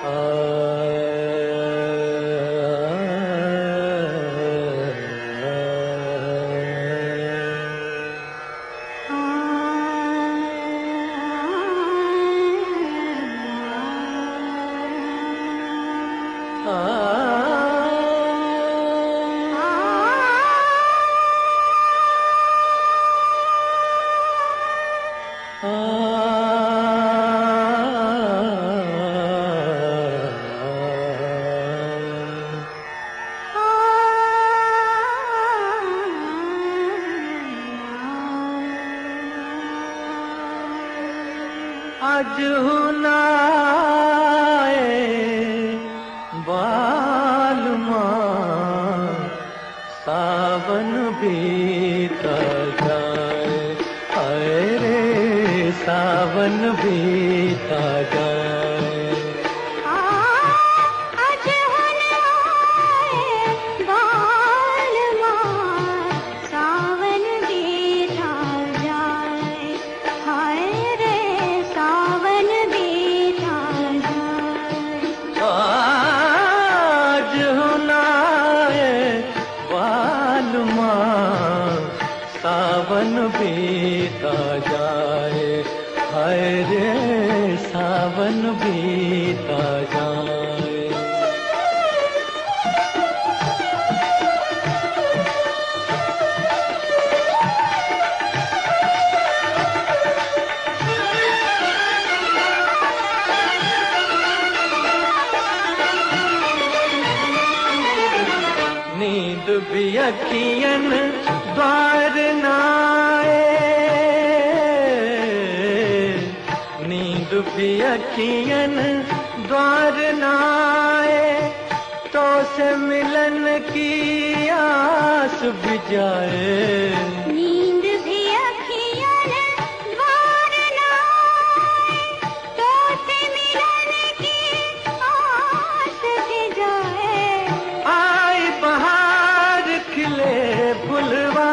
आज हुनाए बालमा सावन बीता जाए, हाय रे सावन बीता जाए। आज हुनाए बालमा सावन बीता जाए, हाय रे सावन बीता जाए। आज हुनाए बालमा सावन बीता जाए, हाय रे सावन बीता जाए। नींद भी अखियन द्वार नाए, नींद भी अखियन द्वार नाए, तो से मिलन की आस बुझाए। नींद भी अखियन द्वार नाए, तो से मिलन की आस बुझाए। आई बहार खिले फुलवा,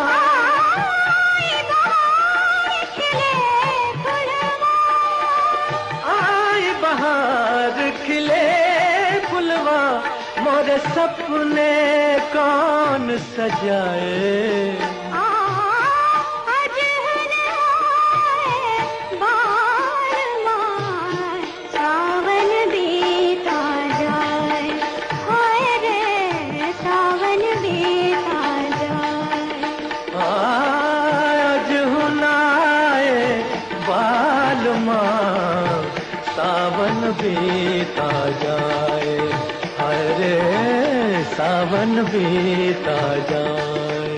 आई बहार खिले फुलवा, आई बहार खिले फुलवा, मोरे सपने कौन सजाए। आज हुनाए बालमा सावन बीता जाए, हाय रे सावन बीता जाए। आज हुनाए बालमा सावन बीता जाए, हाय रे सावन बीता जाए।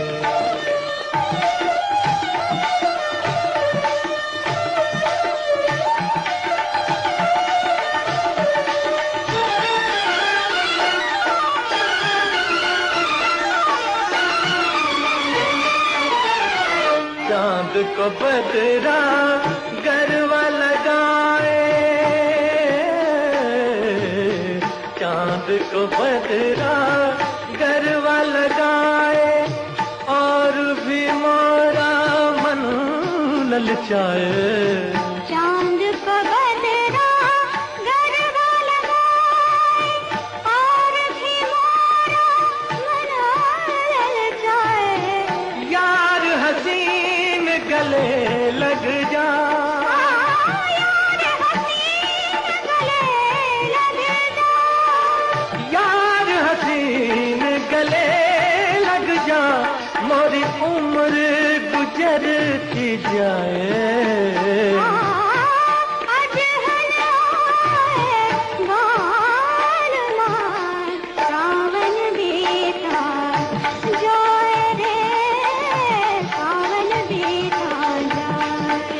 चांद को बदरा गरवा लगाए, चांद को बदरा गरवा लगाए, और भी मोरा मन ललचाए। चांद को बदरा गरबा लगाए, और भी मोरा मन ललचाए। यार हसीन गले लग जा, यार हसीन गले लग जा, यार हसीन गले लग जा, मोरी उम्र गुजरती जाए। आज हुनाए बालमा सावन बीता जाए रे सावन बीता जाए।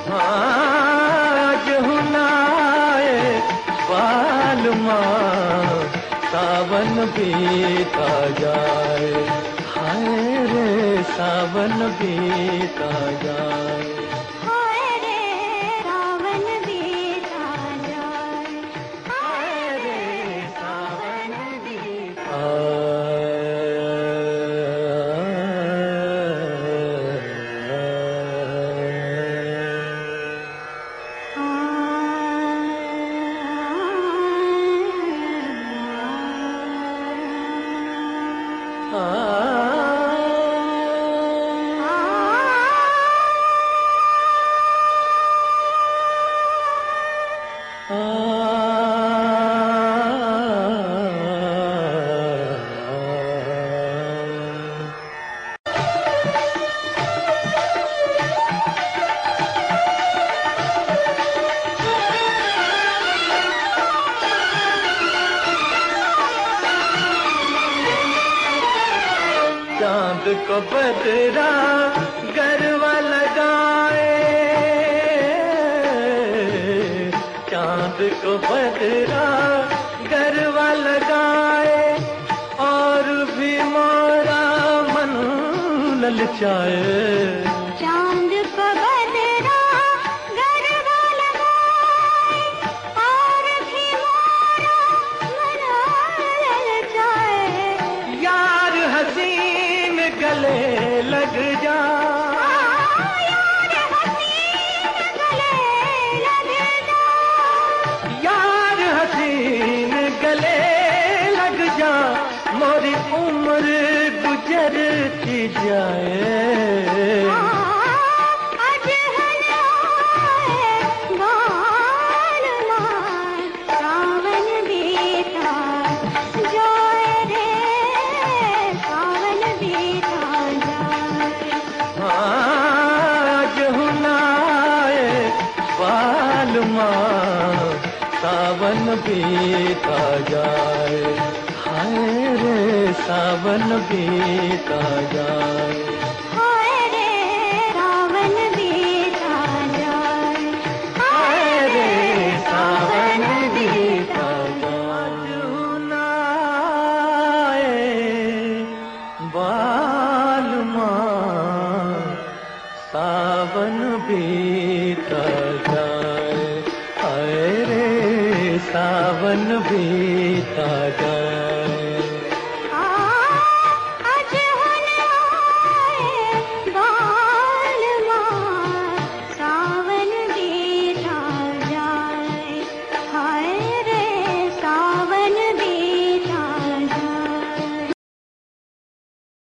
आज हुनाए बालमा सावन बीता जाए, हाय रे सावन बीता जाए। हाय रे सावन बीता जाए, हाय रे सावन बीता चांद को बदरा गरबा लगाए, चांद को बदरा गरबा लगाए, और भी मोरा मन ललचाए। चांद को बदरा गरबा लगाए, और भी मोरा मन ललचाए। यार हसीन गले लग जा, यार हसीन गले लग जा, यार हसीन गले लग जा, मोरी उम्र गुजरती जाए। आज हलाए बाल मार, सावन बीता जाए रे, सावन बीता जाए। आज हुनाए बाल माँ, सावन बीता जाए। हाय रे सावन बीता जाए। हाय रे सावन बीता जाए, हाय रे सावन बीता जाए। हुनाए बाल माँ, सावन बीता जाए। हाय रे सावन बीता जाए।